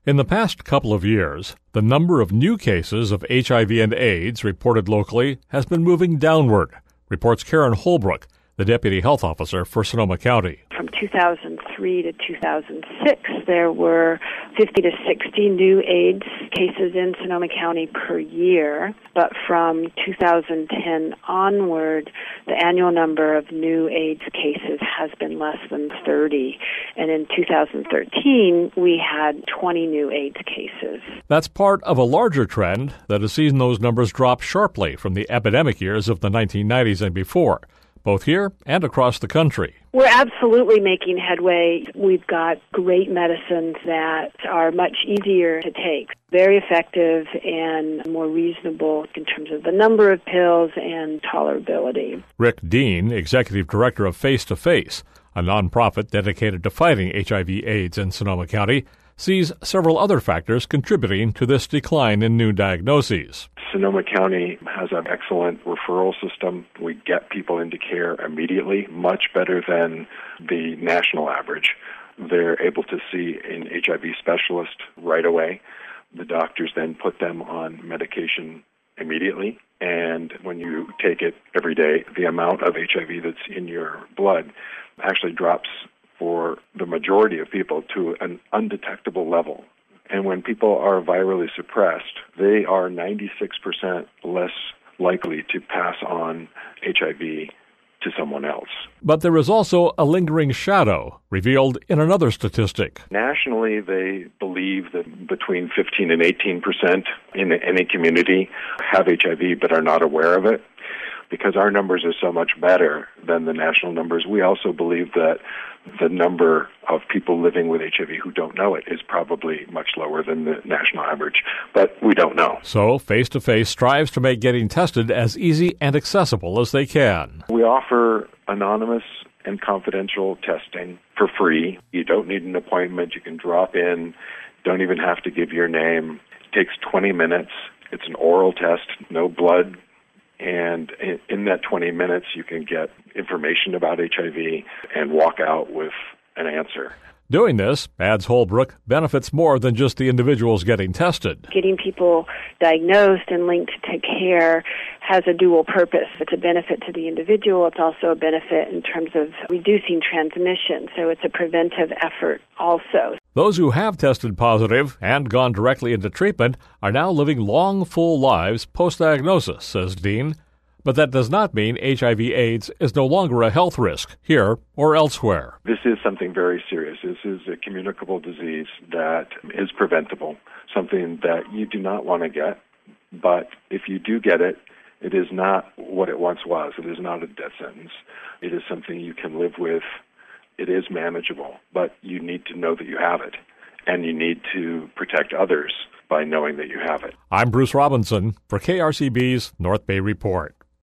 In the past couple of years, the number of new cases of HIV and AIDS reported locally has been moving downward, reports Karen Holbrook, the Deputy Health Officer for Sonoma County. From 2003 to 2006, there were 50 to 60 new AIDS cases in Sonoma County per year. But from 2010 onward, the annual number of new AIDS cases has been less than 30. And in 2013, we had 20 new AIDS cases. That's part of a larger trend that has seen those numbers drop sharply from the epidemic years of the 1990s and before, both here and across the country. We're absolutely making headway. We've got great medicines that are much easier to take, very effective and more reasonable in terms of the number of pills and tolerability. Rick Dean, Executive Director of Face to Face, a nonprofit dedicated to fighting HIV/AIDS in Sonoma County, sees several other factors contributing to this decline in new diagnoses. Sonoma County has an excellent referral system. We get people into care immediately, much better than the national average. They're able to see an HIV specialist right away. The doctors then put them on medication immediately, and when you take it every day, the amount of HIV that's in your blood actually drops for the majority of people to an undetectable level. And when people are virally suppressed, they are 96% less likely to pass on HIV to someone else. But there is also a lingering shadow revealed in another statistic. Nationally, they believe that between 15 and 18% in any community have HIV but are not aware of it. Because our numbers are so much better than the national numbers, we also believe that the number of people living with HIV who don't know it is probably much lower than the national average, but we don't know. So Face to Face strives to make getting tested as easy and accessible as they can. We offer anonymous and confidential testing for free. You don't need an appointment. You can drop in. Don't even have to give your name. It takes 20 minutes. It's an oral test, no blood. And in that 20 minutes, you can get information about HIV and walk out with an answer. Doing this, adds Holbrook, benefits more than just the individuals getting tested. Getting people diagnosed and linked to care has a dual purpose. It's a benefit to the individual. It's also a benefit in terms of reducing transmission. So it's a preventive effort also. Those who have tested positive and gone directly into treatment are now living long, full lives post-diagnosis, says Dean. But that does not mean HIV/AIDS is no longer a health risk here or elsewhere. This is something very serious. This is a communicable disease that is preventable, something that you do not want to get. But if you do get it, it is not what it once was. It is not a death sentence. It is something you can live with. It is manageable, but you need to know that you have it, and you need to protect others by knowing that you have it. I'm Bruce Robinson for KRCB's North Bay Report.